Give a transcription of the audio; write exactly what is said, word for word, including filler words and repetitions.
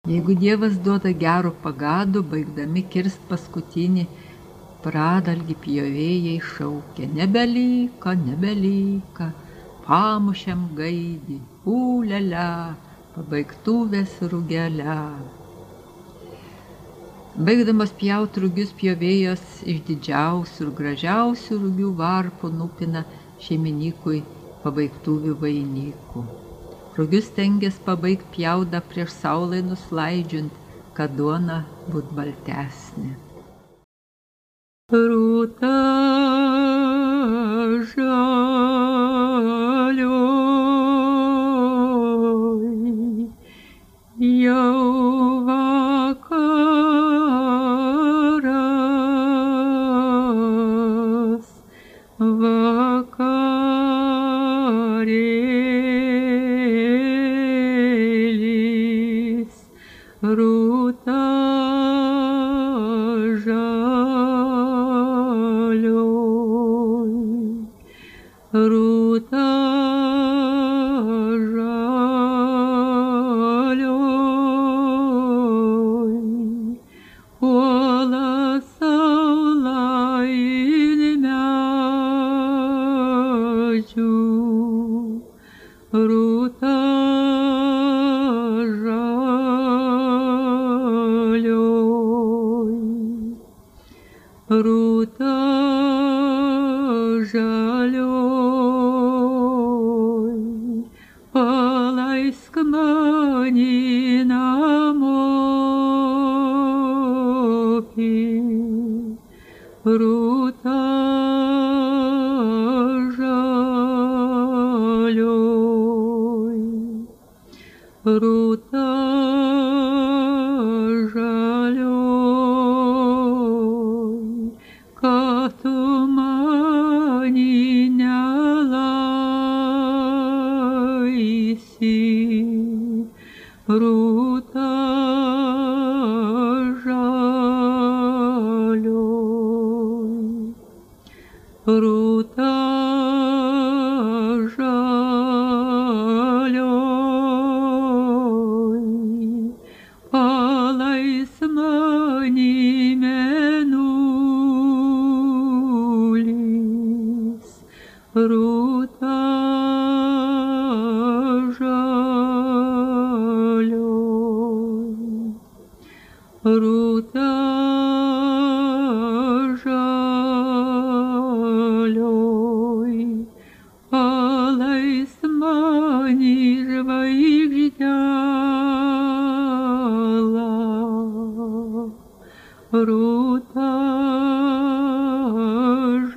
Jeigu Dievas duoda gero pagado, baigdami kirst paskutinį pradalgį pjovėjai šaukia, nebelyka, nebelyka, pamušiam gaidį, ūlelia, pabaigtuvės rugelia. Baigdamas pjaut rugius pjovėjos iš didžiausių ir gražiausių rugių varpų nupina šeiminykui pabaigtuvių vainikų. Rugius stengias pabaigt pjaudą prieš saulai nuslaidžiant, kad duona būt baltesnė. Rūta žalioj, jau vakaras, vakarėlis, rūta žalioj, rūta žalioj, uola saulain medžių, rūta žalioj, rūta žalioj, paleisk mane namopi, rūta žalioj, rūta žalioj, kad tu mani nelaisi, rūta žalioj, rūta žalioj, paleisk mane mėnulis, rūta žalioj, rūta žalioj, paleisk mane žvaigždėla, rūta